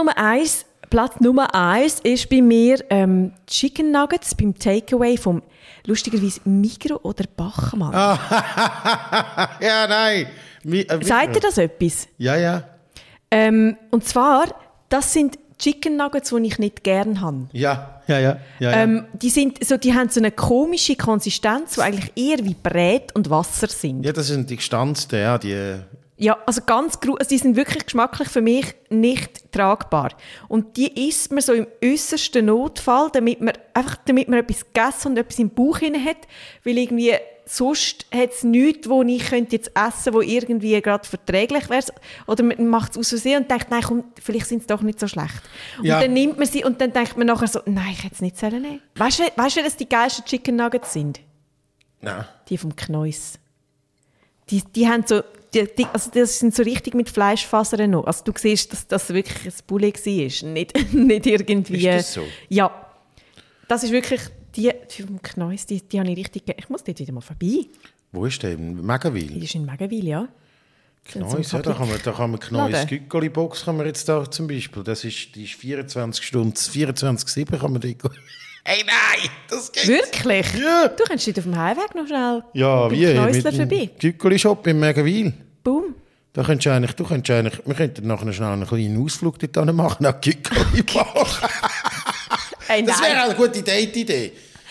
Platz Nummer 1 ist bei mir Chicken Nuggets beim Takeaway vom lustigerweise Migros oder Bachmann. Ja, nein. Sagt ihr das etwas? Ja. Und zwar, das sind Chicken Nuggets, die ich nicht gerne habe. Ja. Die haben so eine komische Konsistenz, die eigentlich eher wie Brät und Wasser sind. Ja, das sind die gestanzten, ja, die... Ja, also die sind wirklich geschmacklich für mich nicht tragbar. Und die isst man so im äußersten Notfall, damit man etwas gegessen und etwas im Bauch hinein hat, weil irgendwie sonst hat es nichts, wo ich könnte jetzt essen, wo irgendwie gerade verträglich wäre. Oder man macht es aus Versehen und denkt, nein, komm, vielleicht sind es doch nicht so schlecht. Und dann nimmt man sie und dann denkt man nachher so, nein, ich hätte es nicht nehmen. Weißt du, dass die geilsten Chicken Nuggets sind? Nein. Die vom Kneus. Die haben so... Also das sind so richtig mit Fleischfasern noch. Also du siehst, dass das wirklich ein Poulet war, nicht irgendwie... Ist das so? Ja. Das ist wirklich... Die vom Kneus, die habe ich richtig... Ich muss dort wieder mal vorbei. Wo ist der? In Mägenwil? Die ist in Mägenwil, ja. Kneus, ja, da kann man Kneus Gückeli-Box kann man jetzt da zum Beispiel. Die ist 24 Stunden, 24/7 kann man die... Hey, nein, das geht. Wirklich? Ja. Du kannst nicht auf dem Heimweg noch schnell ja, wie? Mit dem vorbei. Gückeli-Shop in Mägenwil. Boom. Wir könnten nachher schnell einen kleinen Ausflug dort machen, nach Gückeli-Box. Hey, das wäre eine gute Date-Idee.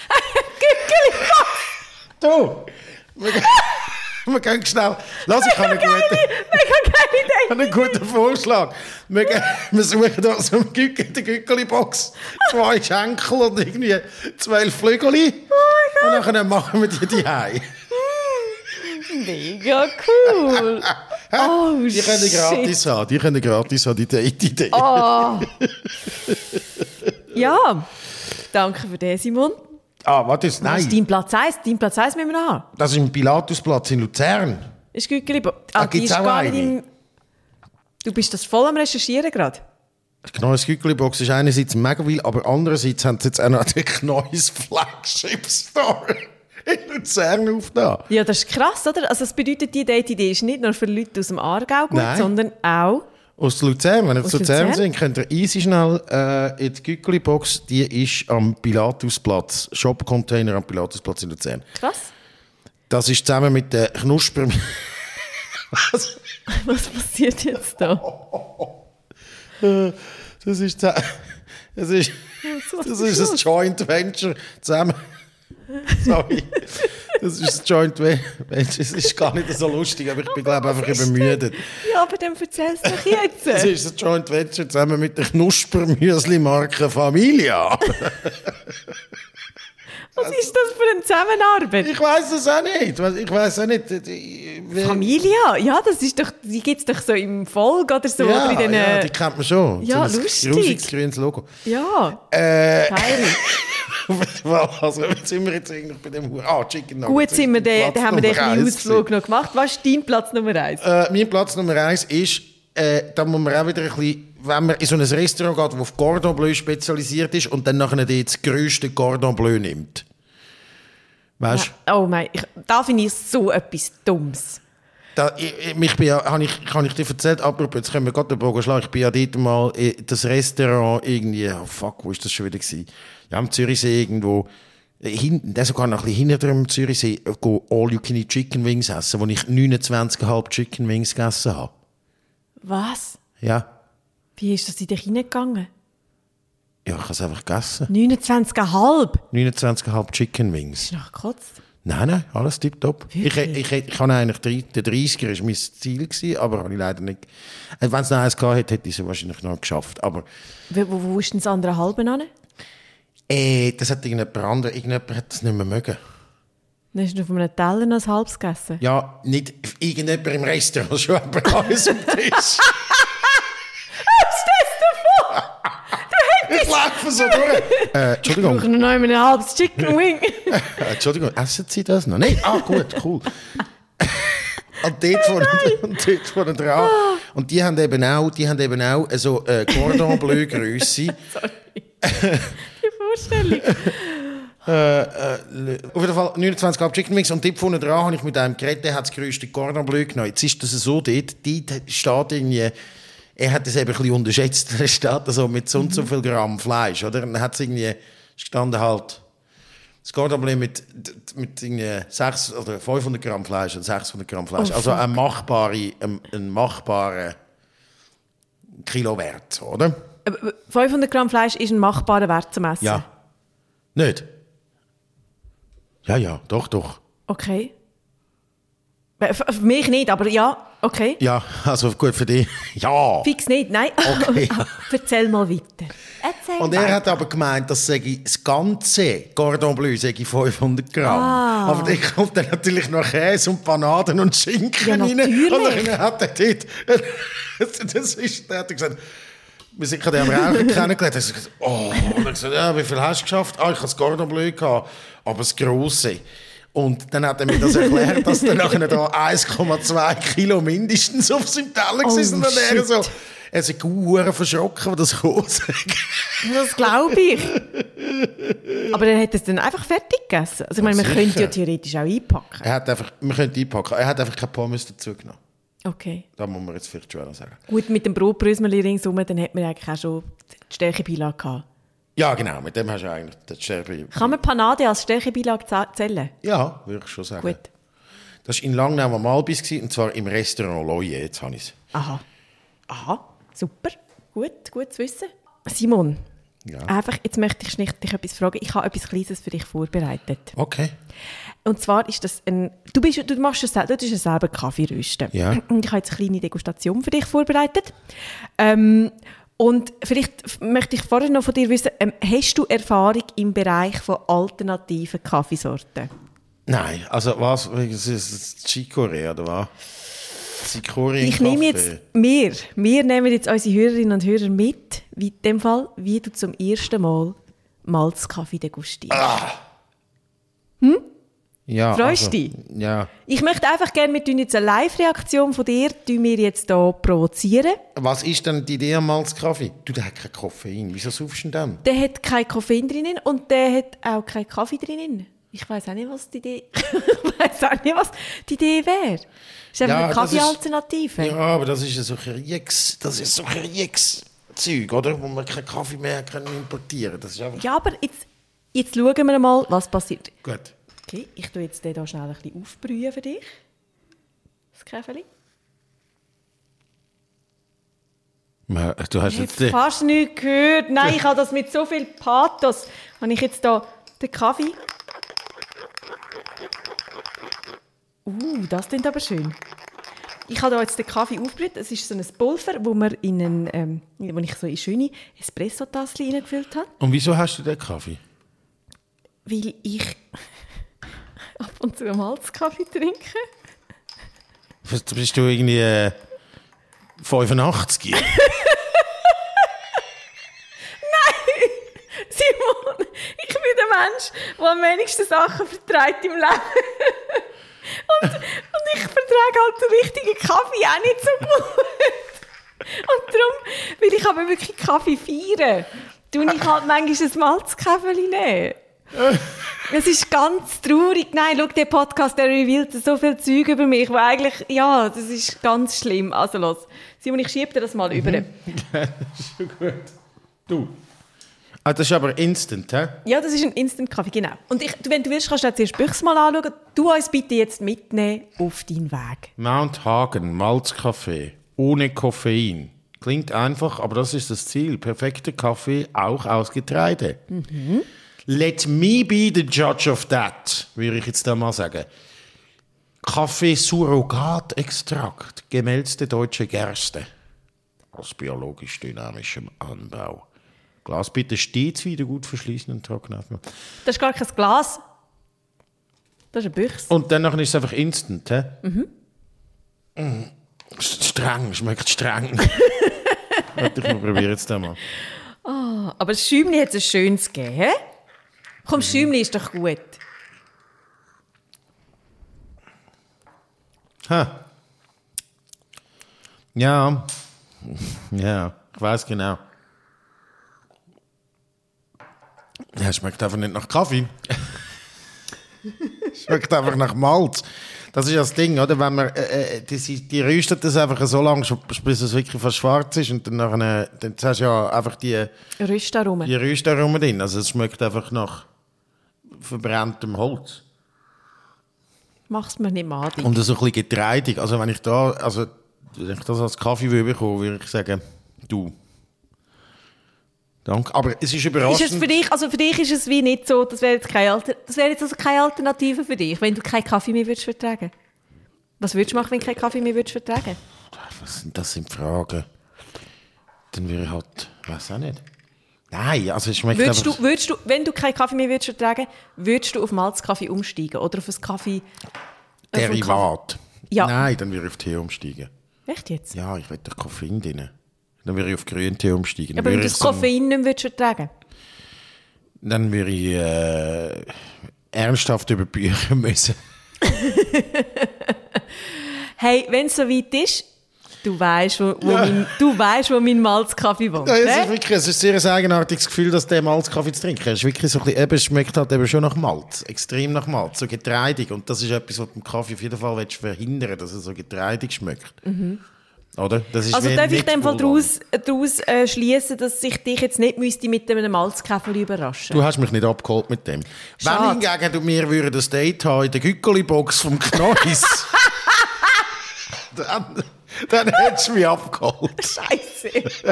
Gückeli-Box! Du, wir gehen schnell. Lass, ich habe einen guten Vorschlag. Wir suchen da so eine Gückeli-Box, 2 Schenkel und irgendwie 12 Flügel. Oh, und dann machen wir die heim. Mega cool. Oh, die können gratis haben, die Date-Idee. Oh. Ja, danke für den, Simon. Warte, nein. Das ist dein Platz 1. Dein Platz 1 müssen wir noch haben. Das ist im Pilatusplatz in Luzern. Ist Gückeli-Box. Die ist gar nicht im... Du bist das voll am Recherchieren gerade. Kneus Gückeli-Box ist einerseits in Mägenwil, aber andererseits haben sie jetzt auch noch den Kneus Flagship Store in Luzern aufgetan. Ja, das ist krass, oder? Also das bedeutet, die Date-Idee ist nicht nur für Leute aus dem Aargau gut, sondern auch... Aus Luzern. Wenn ihr zu Luzern sind, könnt ihr easy schnell in die Gückeli-Box. Die ist am Pilatusplatz. Shop-Container am Pilatusplatz in Luzern. Krass. Das ist zusammen mit den Knusper... Was passiert jetzt da? Das ist ein Joint Venture zusammen... Sorry. Das ist ein Joint Venture. Es ist gar nicht so lustig, aber ich bin, glaube einfach übermüdet. Ja, aber dann erzähl's doch jetzt. Das ist ein Joint Venture zusammen mit der Knuspermüsli-Marke Familia. Was ist das für eine Zusammenarbeit? Ich weiss es auch nicht. Familia? Ja, das ist doch, die gibt es doch so im Volk oder so. Ja, oder in ja, die kennt man schon. Ja, so lustig. Grusiges grünes Logo. Ja, geil. Also, jetzt sind wir jetzt eigentlich bei dem Chicken Nuggets. Gut sind wir da haben wir den kleinen Ausflug noch gemacht. Was ist dein Platz Nummer 1? Mein Platz Nummer 1 ist, da muss man auch wieder ein bisschen, wenn man in so ein Restaurant geht, das auf Cordon Bleu spezialisiert ist und dann nachher das grösste Cordon Bleu nimmt. Weißt du? Ja. Oh mein, da finde ich so etwas Dummes. Kann ich dir erzählt, apropos, jetzt können wir gerade den Bogen schlagen, ich bin ja dort mal in das Restaurant irgendwie, wo ist das schon wieder gewesen? Ja, am Zürichsee irgendwo, sogar noch ein bisschen hinter dem Zürichsee, All-You-Can-Eat Chicken Wings essen, wo ich 29,5 Chicken Wings gegessen habe. Was? Ja. Wie ist das in dich hineingegangen? Ja, ich habe es einfach gegessen. 29,5? 29,5 Chicken Wings. Hast du nachgekotzt? Nein, alles tipptopp. Ich habe eigentlich, der 30er war mein Ziel gewesen, aber habe ich leider nicht. Wenn es noch eins gehabt hätte, hätte ich es wahrscheinlich noch geschafft. Aber Wo ist denn das andere halbe an? das hat irgendjemand hat das nicht mehr mögen. Dann hast du von einem Teller noch ein halbes gegessen? Ja, nicht irgendjemand im Restaurant, schon jemand alles am Tisch. Ich laufe so durch. Entschuldigung. Ich brauche noch ein halbes Chicken Wing. Entschuldigung, essen Sie das noch? Nein? Ah, gut, cool. Und dort vorne dran. Und die haben eben auch so Cordon Bleu Grösse. Sorry. Die Vorstellung. Auf jeden Fall 29 Cup Chicken Mix und dort vorne dran habe ich mit einem Gerät, der hat das grösste Cordon Bleu genommen. Jetzt ist das so dort steht irgendwie... Er hat das eben ein bisschen unterschätzt. Er steht also mit so und so viel Gramm Fleisch, oder? Und dann hat es irgendwie gestanden halt, das Cordon Bleu mit irgendwie 600 oder 500 Gramm Fleisch oder 600 Gramm Fleisch. Also ein machbarer Kilowert, oder? 500 Gramm Fleisch ist ein machbarer Wert zum Essen? Ja. Nicht? Ja, doch. Okay. Für mich nicht, aber ja, okay. Ja, also gut für dich. Ja. Fix nicht, nein. Okay. Erzähl mal weiter. Und er hat aber gemeint, dass das ganze Cordon Bleu sei 500 Gramm. Aber dann kommt dann natürlich noch Käse und Bananen und Schinken rein. Natürlich. Und dann hat er dort... Der hat gesagt... Wir sind gerade am Rauchen kennengelernt. Er hat gesagt, und er hat gesagt, ja, wie viel hast du geschafft? Ich hatte das Cordon Bleu gehabt, aber das Grosse. Und dann hat er mir das erklärt, dass dann nachher da 1,2 Kilo mindestens auf seinem Teller war. Und dann er ist verschrocken, wie das groß Das glaube ich. Aber er hat es dann einfach fertig gegessen. Also ich meine, man könnte ja theoretisch auch einpacken. Man könnte einpacken. Er hat einfach keine Pommes dazu genommen. Okay. Da muss man jetzt vielleicht schon sagen. Gut, mit dem Brotbrösmeli ringsum, dann hat man eigentlich auch schon die Stärkebeilage gehabt. Ja, genau, mit dem hast du eigentlich das Stärke. Kann man Panade als Stärkebeilage zählen? Ja, würde ich schon sagen. Gut. Das war in Langnau am Albis, und zwar im Restaurant Loye, jetzt habe ich es. Aha, super. Gut zu wissen. Simon, einfach, jetzt möchte ich dich etwas fragen. Ich habe etwas Kleines für dich vorbereitet. Okay. Und zwar ist das du machst ja selber Kaffee rösten. Ja. Und ich habe jetzt eine kleine Degustation für dich vorbereitet. Und vielleicht möchte ich vorher noch von dir wissen, hast du Erfahrung im Bereich von alternativen Kaffeesorten? Nein, also was? Das ist Chicorée, oder was? Chicorée Ich nehme jetzt, wir nehmen jetzt unsere Hörerinnen und Hörer mit, wie in dem Fall, wie du zum ersten Mal Malzkaffee degustierst. Ja, Freust du dich? Ja. Ich möchte einfach gerne, wir tun jetzt eine Live-Reaktion von dir, die wir jetzt hier provozieren. Was ist denn die Idee am Malzkaffee? Der hat kein Koffein. Wieso saufst du denn dann? Der hat kein Koffein drinnen und der hat auch keinen Kaffee drinnen. Ich weiss auch nicht, was die Idee wäre. Das ist einfach eine Kaffeealternative. Ja, aber das ist so Kriegszeug, oder? Wo man keinen Kaffee mehr importieren kann. Ja, aber jetzt schauen wir mal, was passiert. Gut. Okay, ich tue jetzt den hier schnell ein bisschen aufbrühen für dich. Das Käferli. Du hast jetzt fast nichts gehört. Nein, ich habe das mit so viel Pathos. Habe ich jetzt hier den Kaffee. Das klingt aber schön. Ich habe hier jetzt den Kaffee aufgebrüht. Es ist so ein Pulver, wo ich so in schöne Espresso-Tassen reingefüllt habe. Und wieso hast du den Kaffee? Weil ich ab und zu Malzkaffee trinke. Bist du irgendwie 85? Nein! Simon, ich bin der Mensch, der am wenigsten Sachen verträgt im Leben. und ich vertrage halt den richtigen Kaffee auch nicht so gut. Und darum, weil ich aber wirklich Kaffee feiere, tue ich halt manchmal ein Malzkaffee nehmen. Es ist ganz traurig. Nein, schau, der Podcast, der revealt so viel Zeug über mich, wo eigentlich, ja, das ist ganz schlimm. Also los, Simon, ich schiebe dir das mal über. Ja, das ist schon gut. Du. Das ist aber instant, hä? Ja, das ist ein Instant-Kaffee, genau. Und wenn du willst, kannst du zuerst Büchs mal anschauen. Du uns bitte jetzt mitnehmen auf deinen Weg. Mount Hagen, Malzkaffee, ohne Koffein. Klingt einfach, aber das ist das Ziel. Perfekter Kaffee, auch aus Getreide. Let me be the judge of that, würde ich jetzt da mal sagen. Kaffee-Surrogat-Extrakt, gemälzte deutsche Gerste. Aus biologisch dynamischem Anbau. Glas bitte stets wieder gut verschließen und trocknen. Das ist gar kein Glas. Das ist ein Büchs. Und dann ist es einfach instant, hä? Streng, schmeckt streng. Ich probiere jetzt das mal. Oh, aber das Schäumli hat es ein schönes gegeben, hä? Komm, das Schäumli ist doch gut. Ha. Ja. Ja, ich weiß genau. Ja, schmeckt einfach nicht nach Kaffee. Schmeckt einfach nach Malz. Das ist ja das Ding, oder? Wenn man, die röstet das einfach so lange, bis es wirklich fast schwarz ist und dann hast du ja einfach die Röstaromen drin. Also es schmeckt einfach nach verbranntem Holz. Mach's mir nicht madig. Und so ein bisschen getreidig. Also wenn ich das als Kaffee bekomme, würde ich sagen, du. Danke. Aber es ist überraschend. Ist es für dich ist es wie nicht so, das wäre jetzt keine Alternative für dich, wenn du keinen Kaffee mehr würdest vertragen. Was würdest du machen, wenn du keinen Kaffee mehr würdest vertragen? Das sind Fragen. Dann würde ich halt, weiß auch nicht. Nein, also es schmeckt würdest du, wenn du keinen Kaffee mehr würdest vertragen, würdest du auf Malzkaffee umsteigen oder auf ein Kaffee? Derivat. Ja. Nein, dann würde ich auf Tee umsteigen. Echt jetzt? Ja, ich will doch Koffein drin. Dann würde ich auf Grüntee umsteigen. Aber wenn du das Koffein nicht mehr vertragen? Dann würde ich ernsthaft über Bücher müssen. Hey, wenn es so weit ist, du weißt, wo mein Malzkaffee wohnt. Ja, es ist sehr ein eigenartiges Gefühl, dass der Malzkaffee zu trinken ist. Wirklich so ein bisschen, es schmeckt halt eben schon nach Malz. Extrem nach Malz, so getreidig. Und das ist etwas, was du beim Kaffee auf jeden Fall verhindern willst, dass er so getreidig schmeckt. Mhm. Oder? Das ist also darf ich in dem Fall daraus schließen, dass ich dich jetzt nicht mit einem Malzkäferli überraschen müsste? Du hast mich nicht abgeholt mit dem. Schade. Wenn hingegen du mir ein Date haben in der Gückeli-Box vom Knois, dann hättest du mich abgeholt. Scheiße.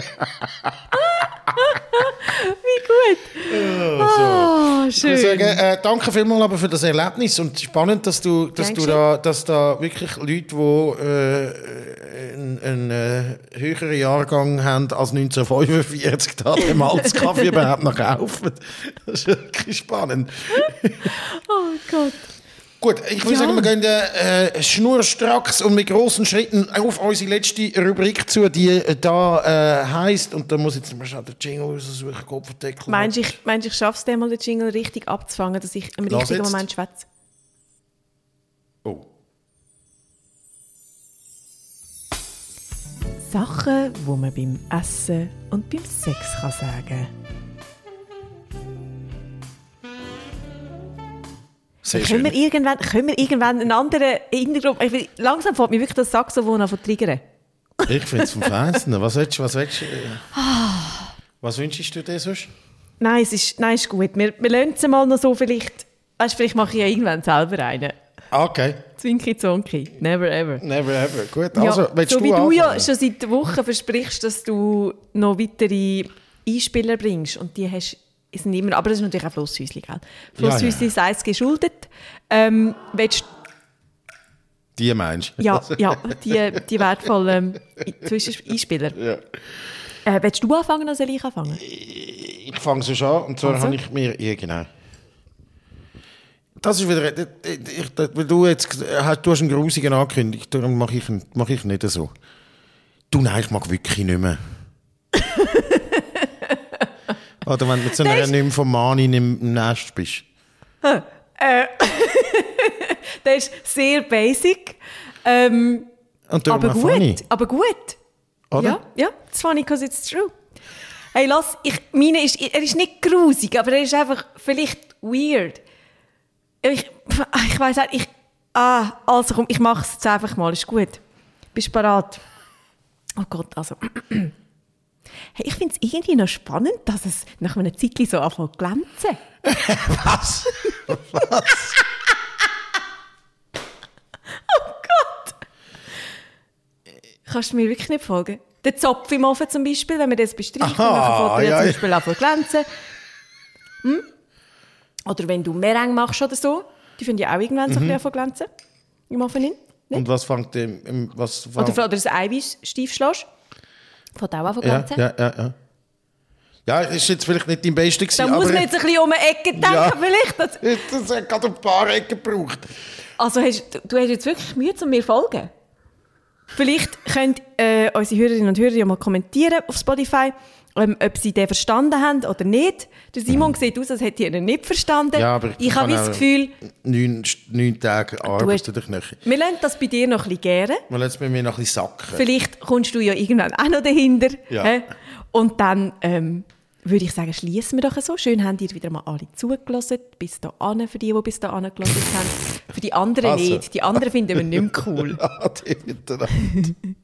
Wie gut. Ja, so. Schön. Ich würde sagen, danke vielmals aber für das Erlebnis und spannend, dass da wirklich Leute, die einen höheren Jahrgang haben als 1945, da den Malzkaffee überhaupt noch kaufen. Das ist wirklich spannend. Oh Gott. Gut, ich würde sagen, wir gehen schnurstracks und mit grossen Schritten auf unsere letzte Rubrik zu, die da heisst, und da muss jetzt mal den Jingle raussuchen, Kopfdeckel. Meinst du, ich schaffe es, den Jingle richtig abzufangen, dass ich im richtigen Moment schwätze? Oh. Sachen, die man beim Essen und beim Sex kann sagen. Können wir irgendwann einen anderen Hintergrund... Langsam fällt mir wirklich das Saxophon an zu triggern. Ich finde es vom Feinsten. Was wünschst du dir sonst? Nein, ist gut. Wir lassen es mal noch so vielleicht... Weißt, vielleicht mache ich ja irgendwann selber einen. Okay. Zwinki, Zonki. Never ever. Never ever. Gut, also ja, willst so du wie anfangen? du ja schon seit Wochen versprichst, dass du noch weitere Einspieler bringst. Und die hast... Sind immer, aber das ist natürlich auch Flusshäusli, gell? Flusshäusli sei es geschuldet. Die meinst du? Ja, die wertvollen Einspieler. Ja. Willst du anfangen oder soll ich anfangen? Ich fange so an und zwar habe ich mir... Ja, genau. Das ist wieder... Weil du hast einen grusigen angekündigt, darum mache ich nicht so. Du, nein, ich mag wirklich nicht mehr. Oder wenn du mit so einer Nymphomanin im Nest bist. Das ist sehr basic. Aber gut. Funny. Aber gut. Oder? Ja, it's funny because it's true. Hey, er ist nicht grusig, aber er ist einfach vielleicht weird. Ich weiss nicht, also komm, ich mach's jetzt einfach mal, ist gut. Bist du bereit? Oh Gott, also... Hey, ich finde es irgendwie noch spannend, dass es nach einer Zeit so anfängt zu glänzen. Was? Was? Oh Gott! Kannst du mir wirklich nicht folgen? Der Zopf im Ofen zum Beispiel, wenn man das bestreicht, dann fängt er zum Beispiel an zu glänzen. Oder wenn du Meringue machst oder so, die finde ich auch irgendwann so ein bisschen glänzen. Im Ofen hin. Und was fängt Oder das Eiweiß steif schlägst. Fängt auch an glänzen. Ja. Ja, ist jetzt vielleicht nicht dein Beste gewesen. Da muss man jetzt ein bisschen um eine Ecke denken, vielleicht. Das hat gerade ein paar Ecken gebraucht. Also du hast jetzt wirklich Mühe, um mir zu folgen. Vielleicht können unsere Hörerinnen und Hörer ja mal kommentieren auf Spotify, ob sie den verstanden haben oder nicht. Der Simon sieht aus, als hätte er ihn nicht verstanden. Ja, aber ich habe das Gefühl... 9 Tage arbeiten dich nicht. Wir lassen das bei dir noch ein bisschen gären. Wir lassen es bei mir noch ein bisschen sacken. Vielleicht kommst du ja irgendwann auch noch dahinter. Ja. Und dann würde ich sagen, schließen wir doch so. Schön haben ihr wieder mal alle zugelassen. Bis dahin, für die bis dahin gelassen haben. Für die anderen nicht. Die anderen finden wir nicht mehr cool. Ja, die